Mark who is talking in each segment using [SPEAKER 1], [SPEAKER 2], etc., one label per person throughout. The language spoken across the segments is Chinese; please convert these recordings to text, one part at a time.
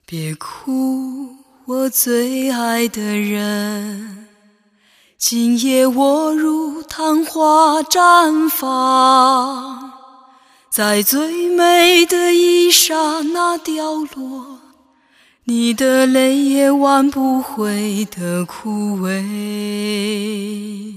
[SPEAKER 1] 别哭，我最爱的人，今夜我如昙花绽放，在最美的一刹那凋落，你的泪也挽不回的枯萎。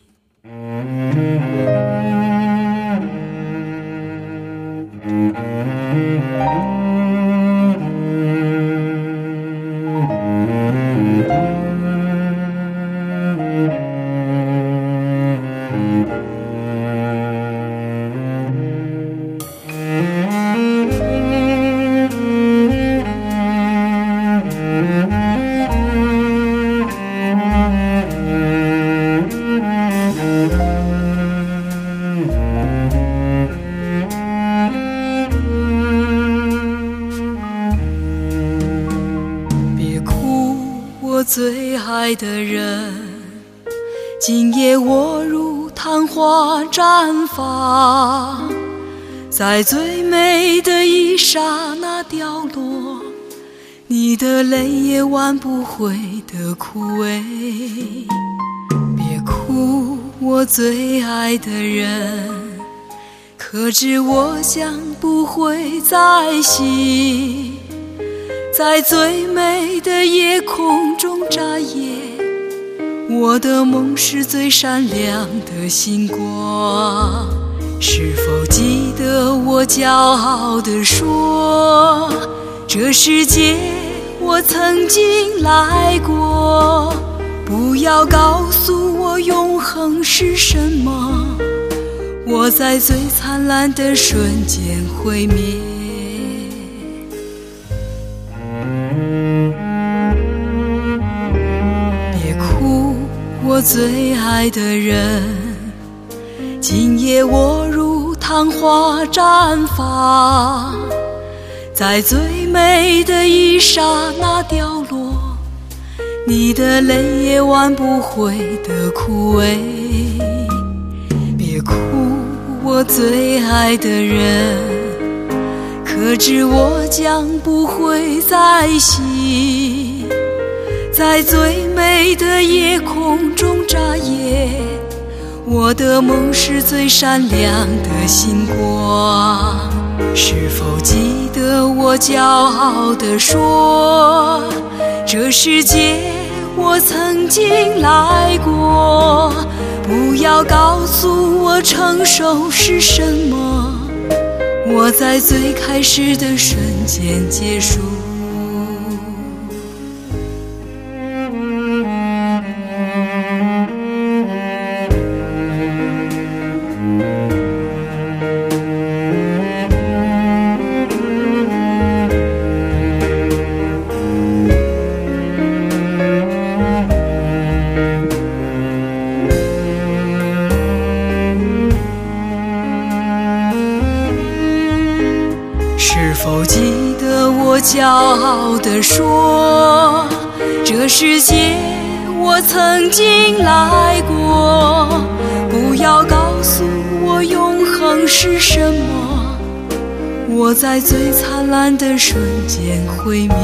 [SPEAKER 1] 我最爱的人，今夜我如昙花绽放，在最美的一刹那凋落，你的泪也挽不回的枯萎。别哭，我最爱的人，可知我将不会再醒，在最美的夜空中眨眼，我的梦是最闪亮的星光。是否记得我骄傲地说，这世界我曾经来过，不要告诉我永恒是什么，我在最灿烂的瞬间毁灭。我最爱的人，今夜我如昙花绽放，在最美的一刹那凋落，你的泪也挽不回的枯萎。别哭，我最爱的人，可知我将不会再醒，在最美的夜空中眨眼，我的梦是最闪亮的星光。是否记得我骄傲地说，这世界我曾经来过，不要告诉我成熟是什么，我在最开始的瞬间结束。是否记得我骄傲地说，这世界我曾经来过，不要告诉我永恒是什么，我在最灿烂的瞬间毁灭。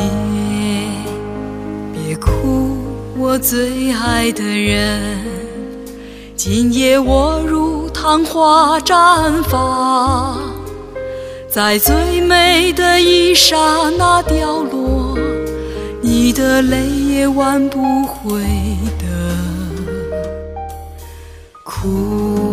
[SPEAKER 1] 别哭，我最爱的人，今夜我如昙花绽放，在最美的一刹那凋落，你的泪也挽不回的枯